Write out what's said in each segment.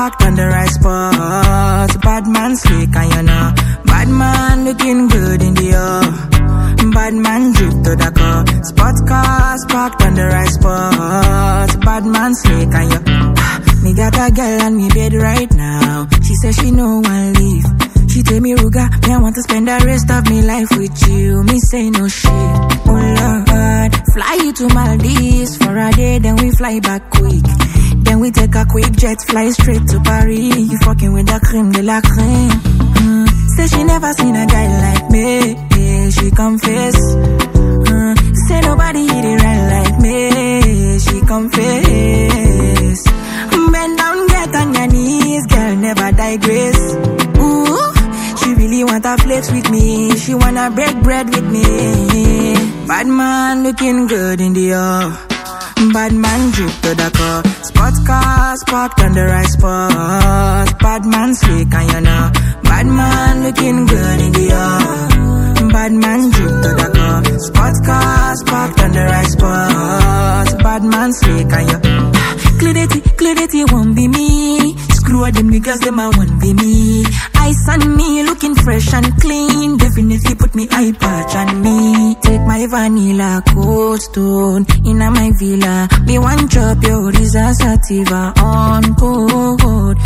parked on the right spot. Bad man slick and you know. Bad man looking good in the air. Bad man drip to the car. Spot cars parked on the right spot. Bad man slick and you. Me got a girl on me bed right now. She says she no one leave. She tell me, Ruga, me I want to spend the rest of me life with you. Me say no shit. Oh Lord, fly you to Maldives for a day, then we fly back quick. Then we take a quick jet, fly straight to Paris. You fucking with the creme de la creme. Say she never seen a guy like me. Yeah, she confess. Say nobody hit it right like me. She confess. Bend down, get on your knees, girl, never digress. Ooh. She really want a flex with me. She wanna break bread with me. Bad man looking good in the air. Bad man drip to the car. Spot cars parked on the right spot. Bad man slick and you know. Bad man looking good in the air. Bad man drip to the car. Spot cars parked on the right spot. Bad man slick and you. Clarity won't be me. Screw all them niggas, them a won't be me. Ice on me, looking fresh and clean. Definitely put me eye patch on me. Take my vanilla cold stone inna my villa. Me one drop your Risa Sativa on cold.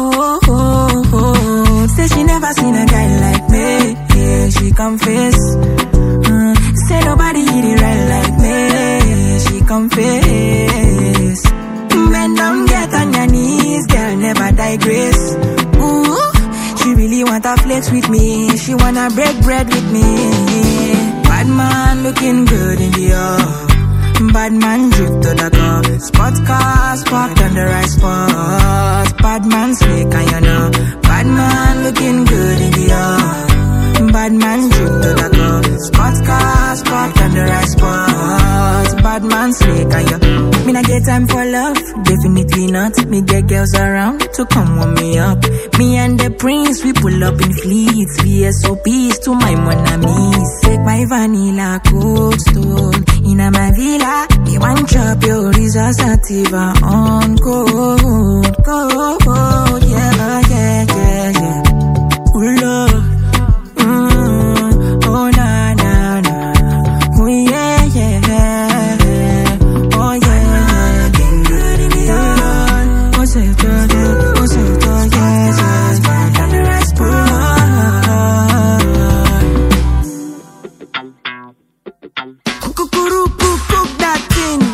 Say she never seen a guy like me. Yeah, she confess. Say nobody hit it right like me. She confess. Bend down, get on your knees, girl, never digress. Ooh, she really want a flex with me. She wanna break bread with me. Bad man looking good in the air. Bad man drip to the car. Spot cars parked on the right spot. Bad man slick and you know. Bad man looking good in the air. Bad man drip to the car. Spot cars parked on the right spot. Bad man slick and you. Me not get time for love, definitely not. Me get girls around to come warm me up. Me and the prince, we pull up in fleets. VSOPs to my mon amis. Take my vanilla cold stone inna my villa. Me one drop your Risa Sativa on cold. Yeah. Ooh, Lord. Oh, na, na, na. Oh, yeah. Oh, yeah. Oh, say it, cook that thing.